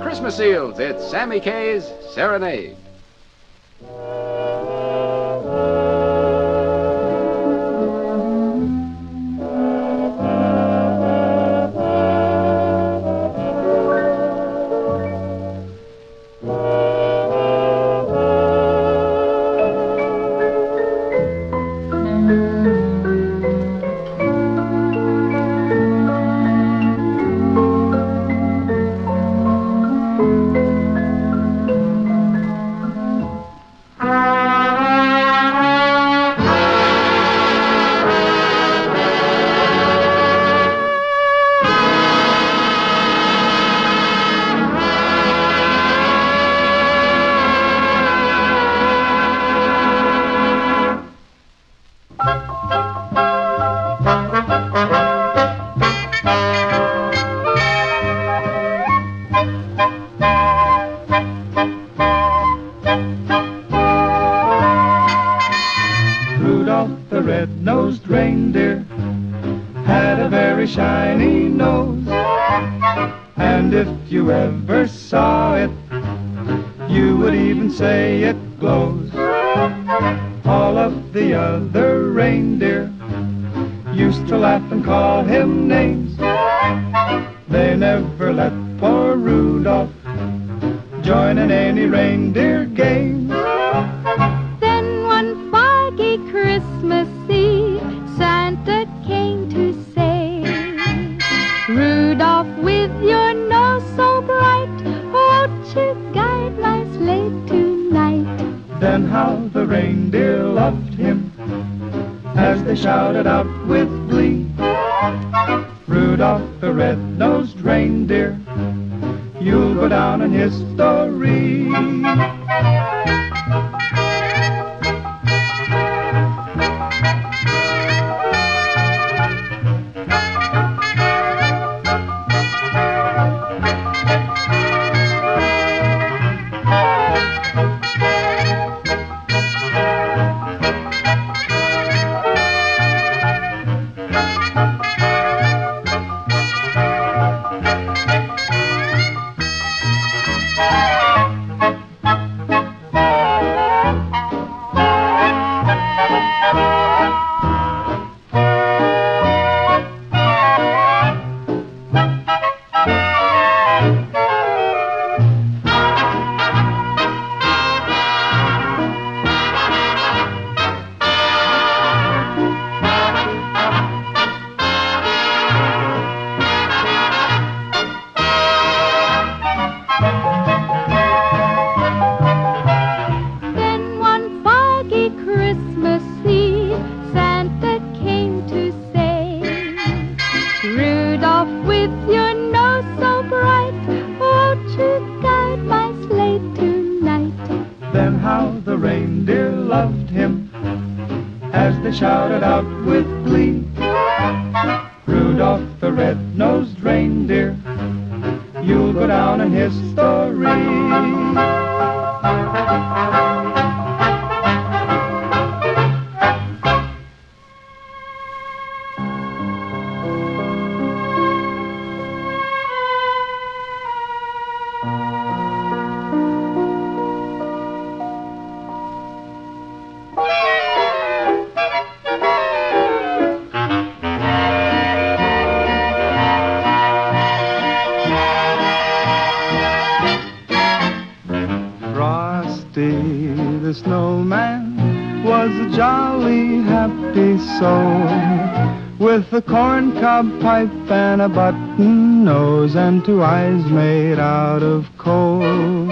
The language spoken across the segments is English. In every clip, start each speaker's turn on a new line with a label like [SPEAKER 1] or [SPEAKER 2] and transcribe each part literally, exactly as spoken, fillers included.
[SPEAKER 1] Christmas seals, it's Sammy Kaye's Serenade.
[SPEAKER 2] Rudolph the red-nosed reindeer had a very shiny nose, and if you ever saw it, you would even say it glows. All of the other reindeer used to laugh and call him names. They never let poor Rudolph join in any reindeer games.
[SPEAKER 3] Then one foggy Christmas Eve, Santa came to say, Rudolph, with your nose so bright, won't you guide my sleigh tonight?
[SPEAKER 2] Then how the reindeer loved him as they shouted out with glee, Rudolph the red-nosed reindeer, you'll go down in history.
[SPEAKER 3] Then one foggy Christmas Eve, Santa came to say, Rudolph, with your nose so bright, won't you guide my sleigh tonight?
[SPEAKER 2] Then how the reindeer loved him as they shouted out with glee, Rudolph the red-nosed reindeer, you'll go down in history. Frosty the snowman was a jolly happy soul, with a corncob pipe and a button nose and two eyes made out of coal.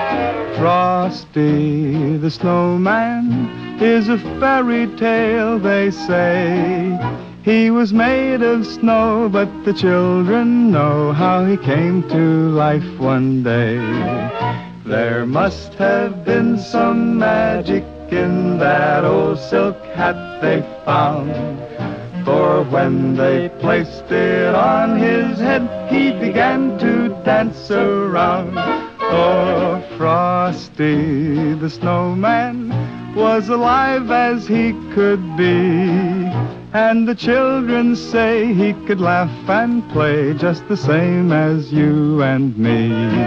[SPEAKER 2] Frosty the snowman is a fairy tale, they say. He was made of snow, but the children know how he came to life one day. There must have been some magic in that old silk hat they found, for when they placed it on his head, he began to dance around. Oh, Frosty the snowman was alive as he could be, And the children say he could laugh and play just the same as you and me.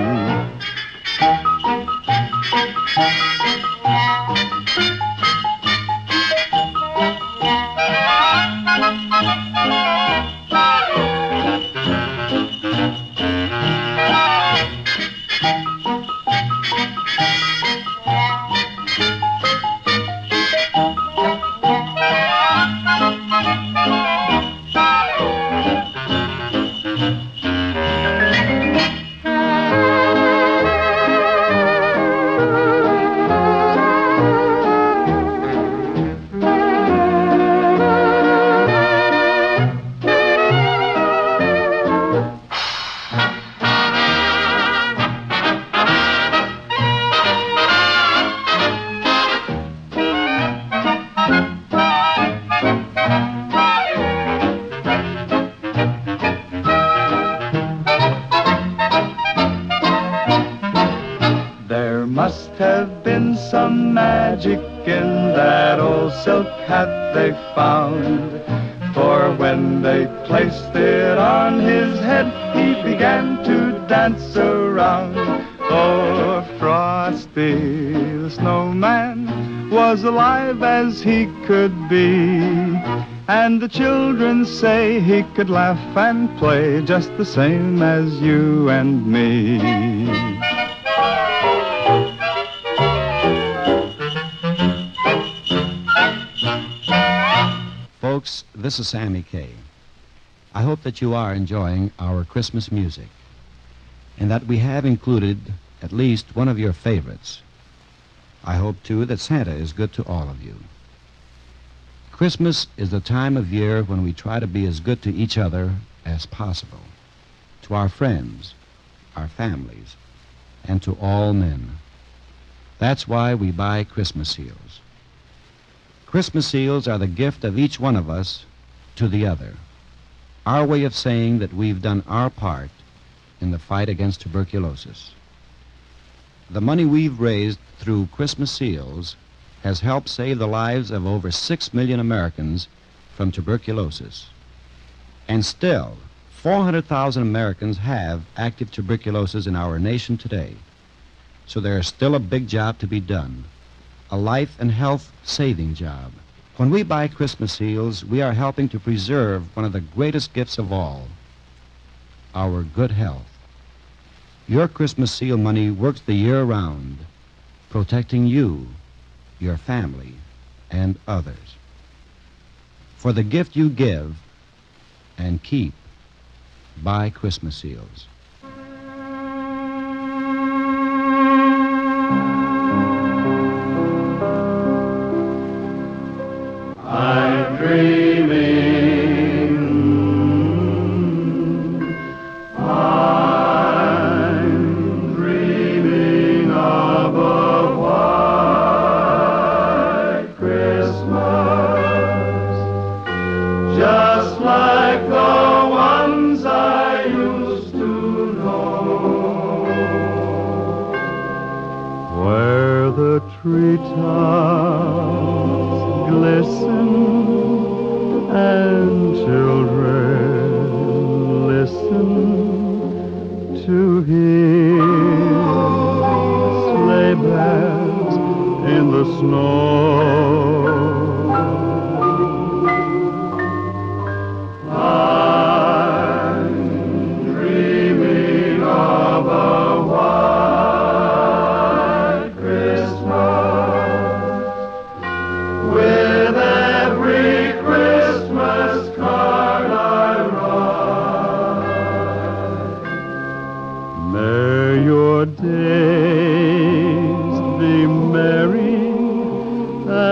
[SPEAKER 2] There must have been some magic in that old silk hat they found, for when they placed it on his head, he began to dance around. Oh, Frosty the Snowman was alive as he could be, and the children say he could laugh and play just the same as you and me.
[SPEAKER 4] Folks, this is Sammy Kaye. I hope that you are enjoying our Christmas music and that we have included at least one of your favorites. I hope, too, that Santa is good to all of you. Christmas is the time of year when we try to be as good to each other as possible, to our friends, our families, and to all men. That's why we buy Christmas seals. Christmas seals are the gift of each one of us to the other, our way of saying that we've done our part in the fight against tuberculosis. The money we've raised through Christmas seals has helped save the lives of over six million Americans from tuberculosis. And still, four hundred thousand Americans have active tuberculosis in our nation today. So there is still a big job to be done, a life and health saving job. When we buy Christmas seals, we are helping to preserve one of the greatest gifts of all, our good health. Your Christmas seal money works the year round, protecting you, your family, and others. For the gift you give and keep, buy Christmas seals.
[SPEAKER 2] I'm dreaming, I'm dreaming of a white Christmas, just like the ones I used to know, where the treetops glisten and children listen to hear sleigh bells in the snow. I'm dreaming of a white Christmas with every Christmas card I write. May your days be merry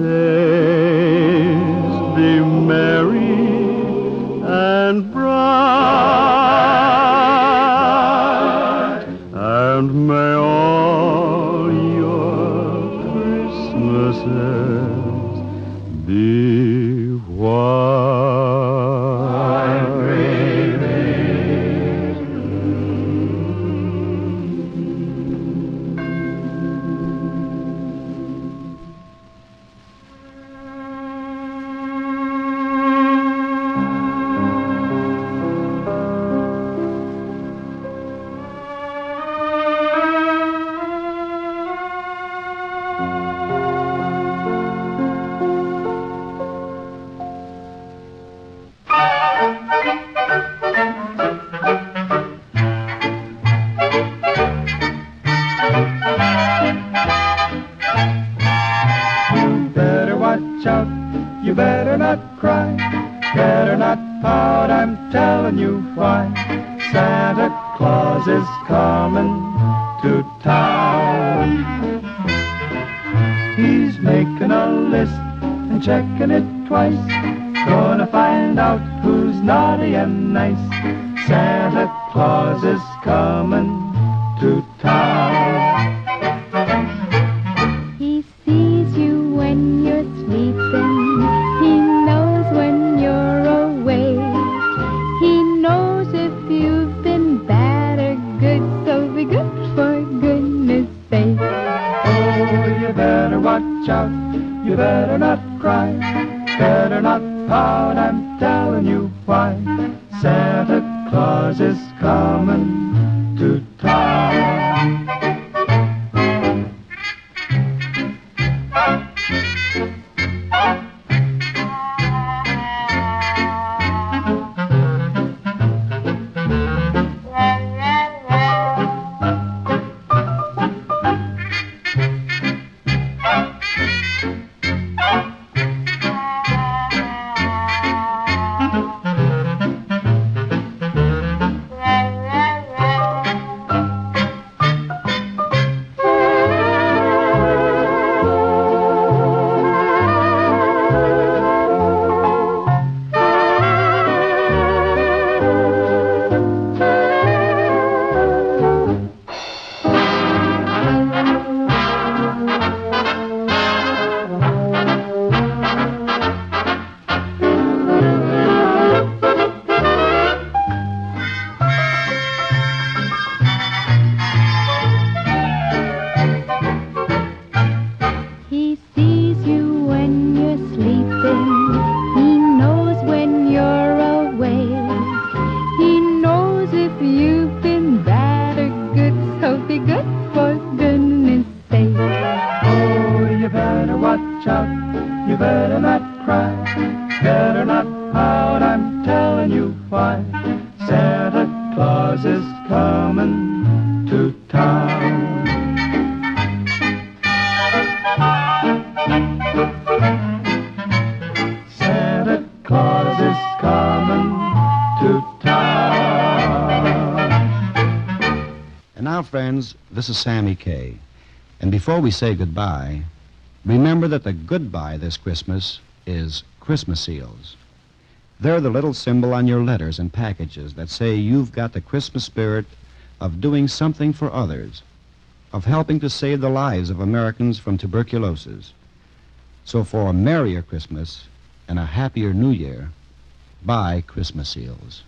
[SPEAKER 2] days be merry and bright, and may all your Christmases be white. Watch out, you better not cry, better not pout, I'm telling you why. Santa Claus is coming to town. He's making a list and checking it twice, gonna find out who's naughty and nice. Santa Claus is coming to town.
[SPEAKER 3] He sees you when you're sleeping. He knows when you're awake. He knows if you've been bad or good, so be good for goodness sake.
[SPEAKER 2] Oh, you better watch out, you better not cry, better not pout, I'm telling you why. Santa Claus is coming to town.
[SPEAKER 3] He sees you when you're sleeping. He knows when you're awake. He knows if you've been bad or good, so be good for goodness sake.
[SPEAKER 2] Oh, you better watch out, you better not cry, better not pout, I'm telling you why. Santa Claus is coming to town. Santa Claus is coming to town.
[SPEAKER 4] And now, friends, this is Sammy Kaye. And before we say goodbye, remember that the goodbye this Christmas is Christmas seals. They're the little symbol on your letters and packages that say you've got the Christmas spirit of doing something for others, of helping to save the lives of Americans from tuberculosis. So for a merrier Christmas and a happier New Year, buy Christmas seals.